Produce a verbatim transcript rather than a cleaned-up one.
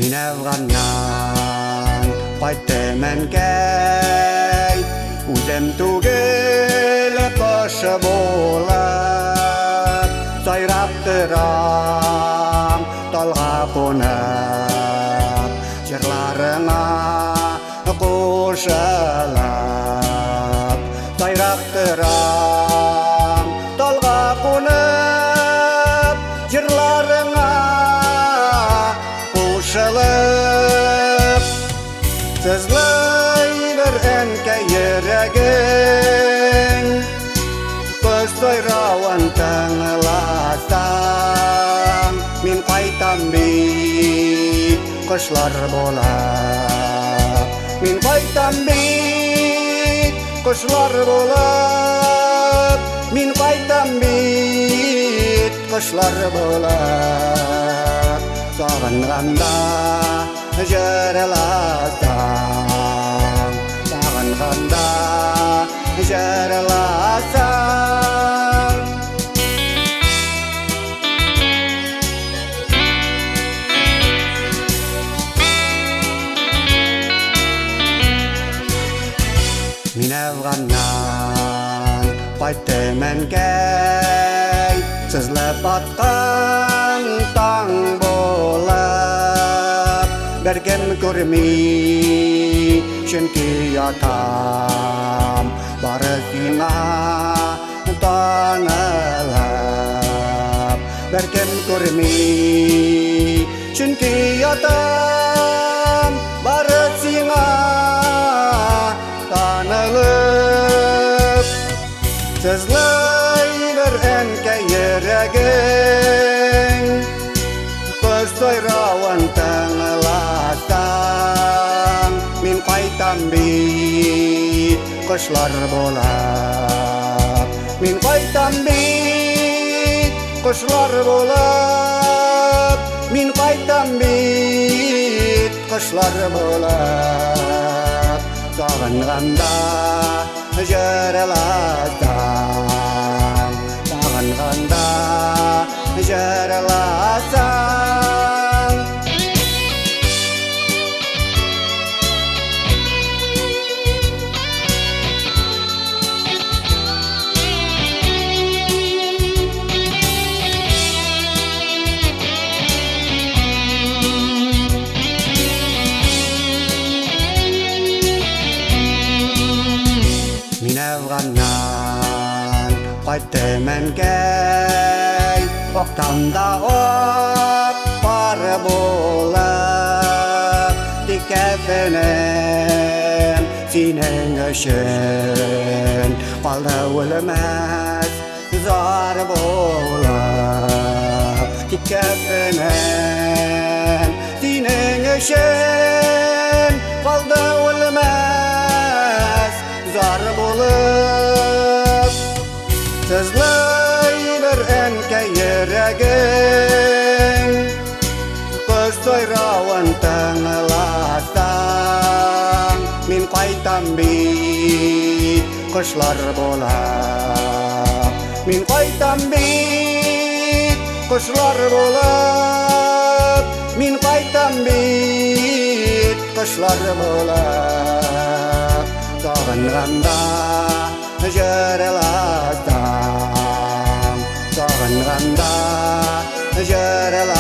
Мин Әфганнан кайттым кәй, үзем түгел кошы булып, сайрап торам талга кунып, җырларыңа кушылып, сайрап торам талга кунып, җырларыңа кушылып, сызлыйдыр әнкәй йөрәгең, көз сайравын тыңласаң, мин кайтам бит кошлар булып, мин кайтам бит кошлар булып, мин кайтам бит кошлар булып, сагынганда җырласаң, сагынганда җырласаң. Мин Әфганнан кайттым кәй, сызлап аткан таң булып, беркем күрми, чөнки ятам бары сиңа танылып, беркем күрми, чөнки ятам бары сиңа танылып, сызлыйдыр әнкәй йөрәгең, көз сайравын тыңласаң, мин кайтам бит кошлар булып, мин кайтам бит кошлар булып, мин кайтам бит кошлар булып, сагынганда җырласаң, сагынганда җырласаң. Мин Әфганнан кайттым кәй, октамда от бар булып, тик кәфенем синең өчен калды үлмәс зар булып, тик кәфенем синең өчен калды үлмәс зар булып, сызлыйдыр әнкәй йөрәгең, көз сайравын тыңласаң, мин кайтам бит кошлар булып, мин кайтам бит кошлар булып, мин кайтам бит кошлар булып, сагынганда җырласаң, сагынганда җырласаң.